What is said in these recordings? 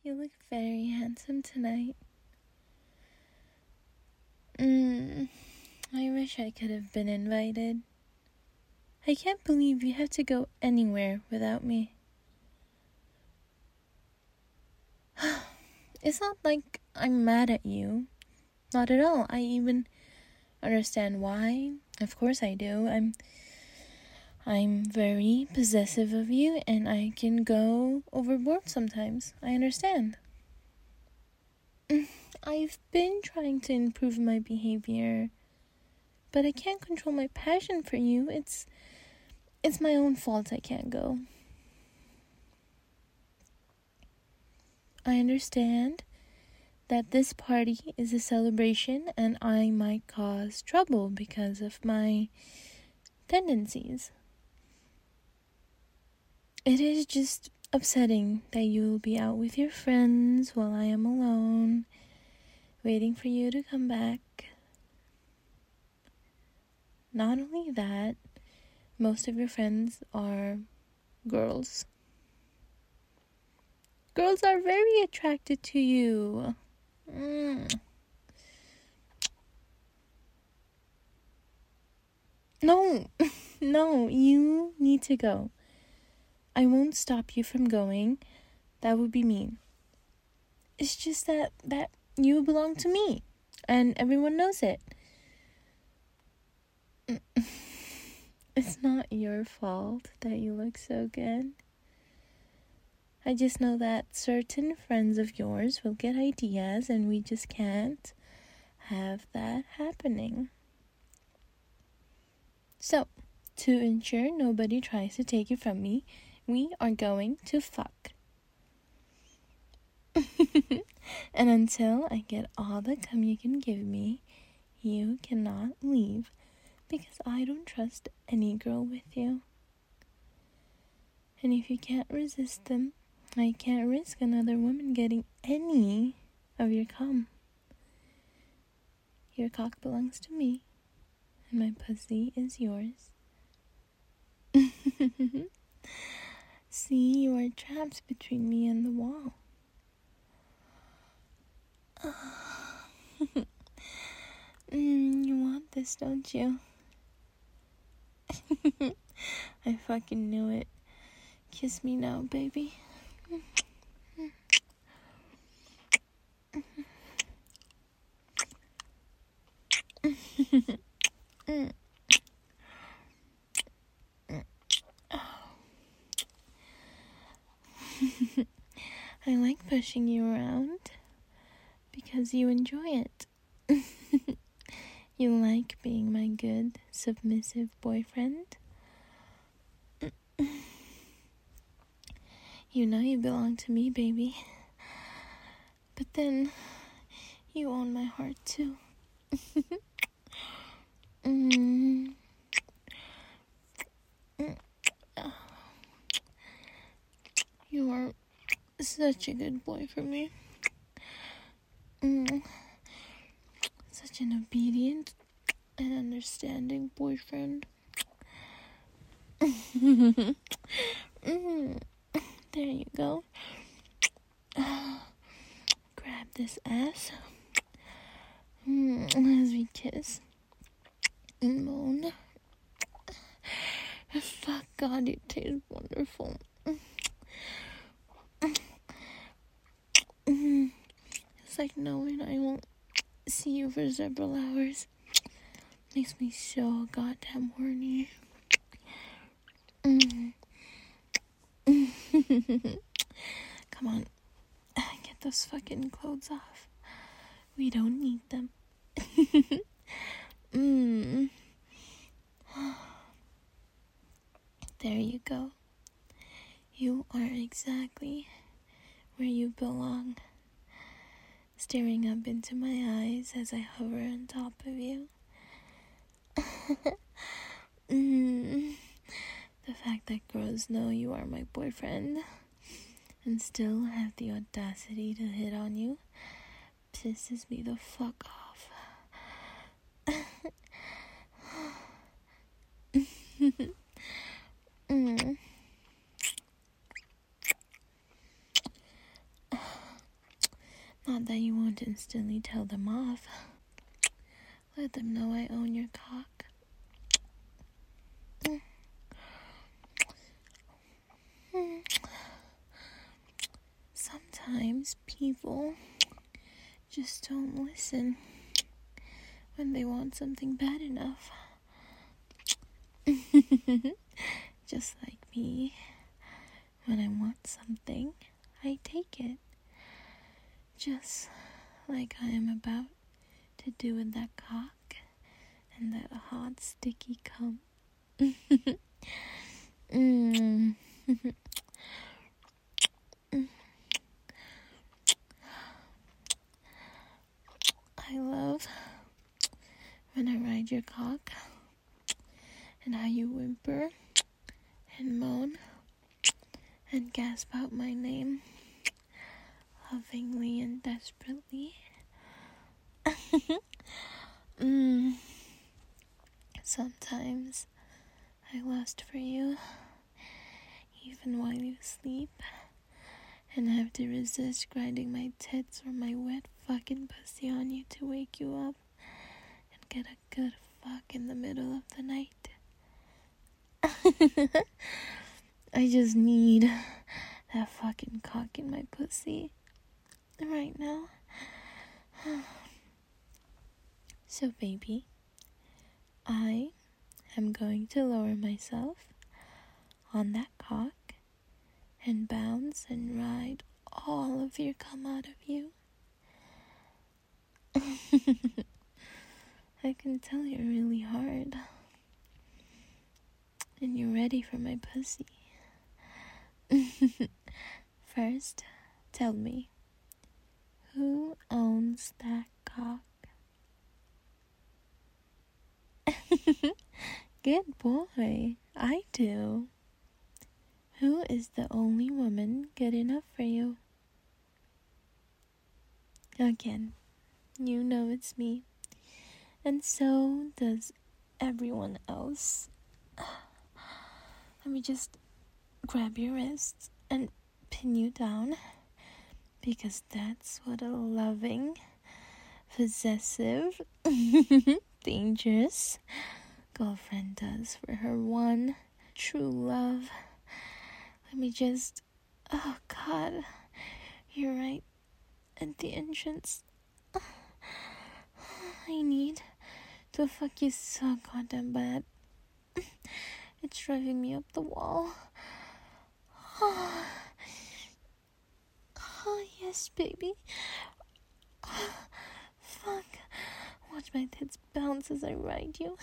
You look very handsome tonight. I wish I could have been invited. I can't believe you have to go anywhere without me. It's not like I'm mad at you. Not at all. I even understand why. Of course I do. I'm very possessive of you, and I can go overboard sometimes. I understand. I've been trying to improve my behavior, but I can't control my passion for you. It's my own fault I can't go. I understand that this party is a celebration and I might cause trouble because of my tendencies. It is just upsetting that you'll be out with your friends while I am alone, waiting for you to come back. Not only that, most of your friends are girls. Girls are very attracted to you. No, you need to go. I won't stop you from going. That would be mean. It's just that you belong to me, and everyone knows it. It's not your fault that you look so good. I just know that certain friends of yours will get ideas, and we just can't have that happening. So, to ensure nobody tries to take it from me, we are going to fuck. And until I get all the cum you can give me, you cannot leave, because I don't trust any girl with you. And if you can't resist them, I can't risk another woman getting any of your cum. Your cock belongs to me, and my pussy is yours. See, you are trapped between me and the wall. You want this, don't you? I fucking knew it. Kiss me now, baby. I like pushing you around because you enjoy it. You like being my good, submissive boyfriend. You know you belong to me, baby. But then, you own my heart too. You are such a good boy for me. Such an obedient and understanding boyfriend. There you go. Grab this ass as we kiss and moan. Fuck God, it tastes wonderful. It's like knowing I won't see you for several hours makes me so goddamn horny. Come on, get those fucking clothes off. We don't need them. There you go. You are exactly where you belong. Staring up into my eyes as I hover on top of you. The fact that girls know you are my boyfriend and still have the audacity to hit on you pisses me the fuck off. Not that you won't instantly tell them off. Let them know I own your cock. Sometimes people just don't listen when they want something bad enough. Just like me. When I want something, I take it. Just like I am about to do with that cock and that hot, sticky cum. I love when I ride your cock and how you whimper and moan and gasp out my name lovingly and desperately. Sometimes I lust for you even while you sleep and have to resist grinding my tits or my wet fucking pussy on you to wake you up and get a good fuck in the middle of the night. I just need that fucking cock in my pussy right now. So baby, I am going to lower myself on that cock and bounce and ride all of your cum out of you. I can tell you're really hard. And you're ready for my pussy. First, tell me, who owns that cock? Good boy, I do. Who is the only woman good enough for you? Again, you know it's me. And so does everyone else. Let me just grab your wrists and pin you down, because that's what a loving, possessive, dangerous girlfriend does for her one true love. Let me just, oh God, you're right at the entrance. I need to fuck you so goddamn bad. It's driving me up the wall. Oh, yes, baby. Fuck. Watch my tits bounce as I ride you.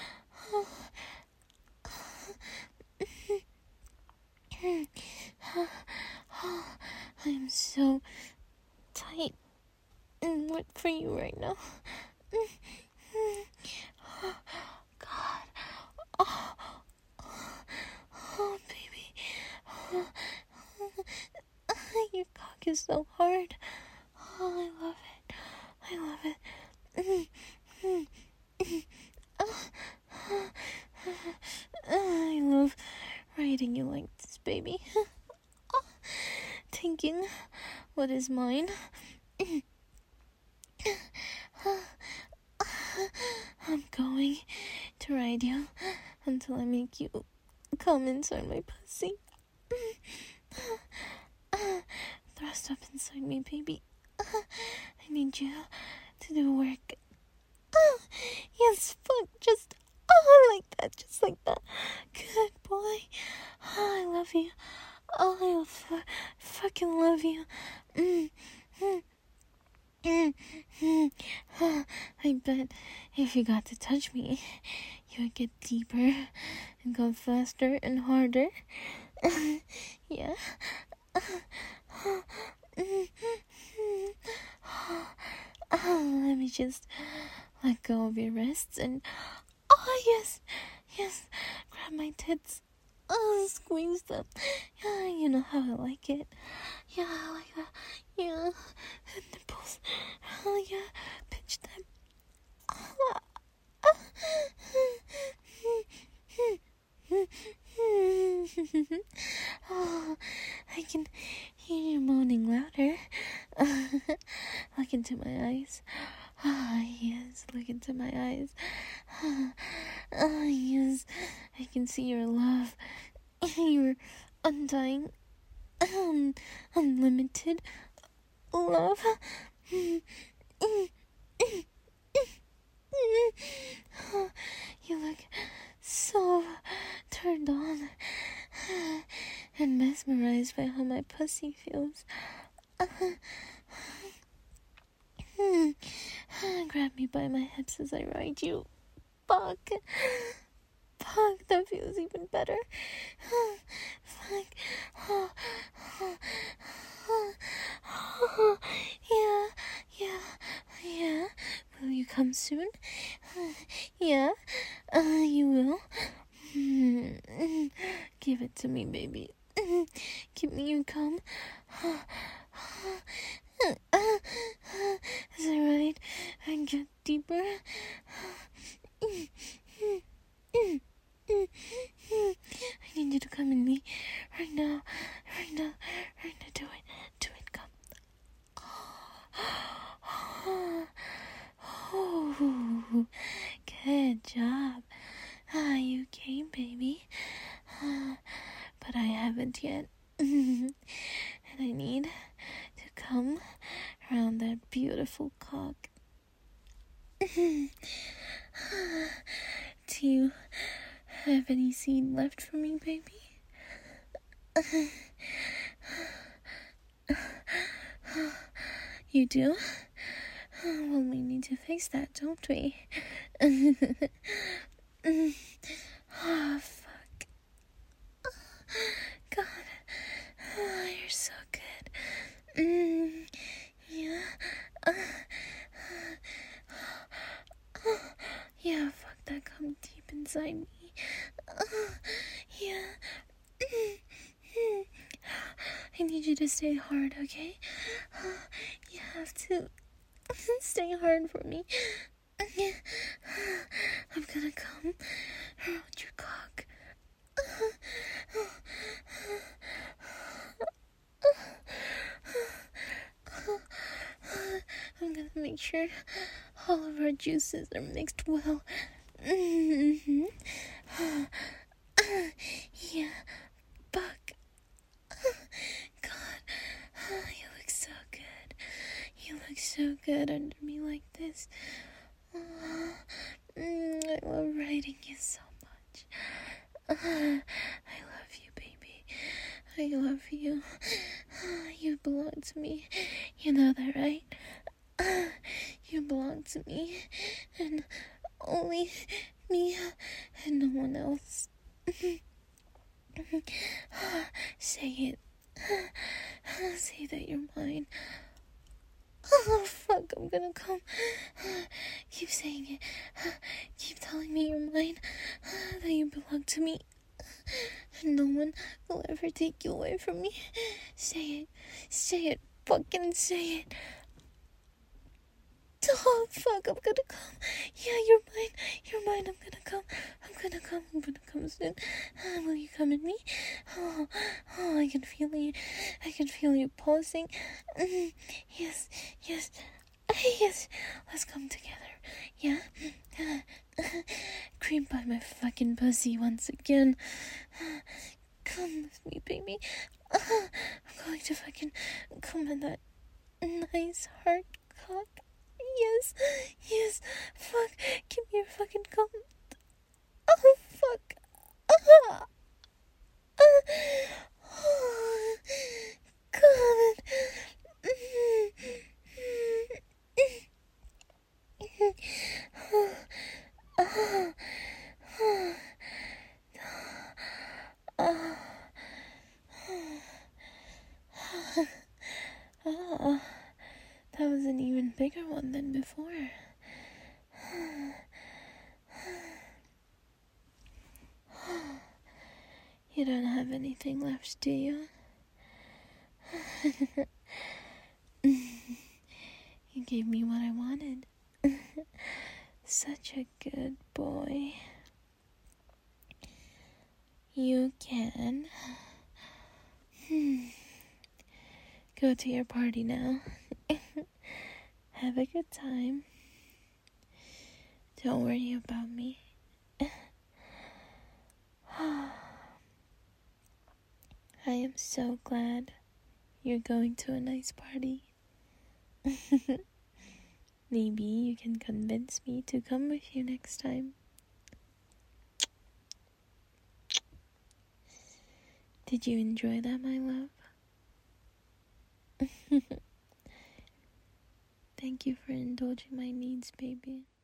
I am so tight and wet for you right now. God. Oh, baby. Your cock is so hard. Oh, I love it. I love it. I love riding you like this, baby. Taking what is mine. I'm going to ride you until I make you come inside my pussy. Thrust up inside me, baby. I need you to do work. Yes, fuck, just like that, just like that. Good boy. I love you. I fucking love you. I bet if you got to touch me, you would get deeper and go faster and harder. Yeah. Let me just let go of your wrists and yes, grab my tits. Squeeze them. Yeah, you know how I like it. Yeah, I like that. Yeah, the nipples. Yeah, pinch them. I can hear you moaning louder. into my eyes. Ah, yes, look into my eyes. Ah, yes, I can see your love. Your undying, unlimited love. You look so turned on and mesmerized by how my pussy feels. Grab me by my hips as I ride you. Fuck, that feels even better. Fuck. Yeah. Will you come soon? Yeah, you will. Give it to me, baby. Give me your cum. Is that right? And get deeper. I need you to come in me right now. Do it, come. Oh, good job. You came, baby. But I haven't yet. And I need to come around that beautiful cock. Do you have any seed left for me, baby? You do? Well, we need to fix that, don't we? Oh, fuck. God. Oh, you're so good. Yeah. Yeah, fuck that, come deep inside me. Yeah. I need you to stay hard, okay? You have to stay hard for me. I'm gonna come around your cock. I'm gonna make sure all of our juices are mixed well. Yeah, fuck. God, you look so good. You look so good under me like this. I love riding you so much. I love you, baby. I love you. You belong to me. You know that, right? You belong to me. And only me and no one else. Say it. Say that you're mine. Oh, fuck, I'm gonna come. Keep saying it. Keep telling me you're mine. That you belong to me. And no one will ever take you away from me. Say it. Fucking say it. Oh, fuck, I'm gonna come. Yeah, you're mine. I'm gonna come soon. Will you come in me? Oh, I can feel you pulsing. Yes. Let's come together. Yeah? Cream by my fucking pussy once again. Come with me, baby. I'm going to fucking come in that nice hard cock. Yes. Fuck. Give me your fucking cum. Oh, fuck. Oh, God. Oh, that was an even bigger one than before. You don't have anything left, do you? You gave me what I wanted. Such a good boy. You can go to your party now. Have a good time. Don't worry about me. I am so glad you're going to a nice party. Maybe you can convince me to come with you next time. Did you enjoy that, my love? Thank you for indulging my needs, baby.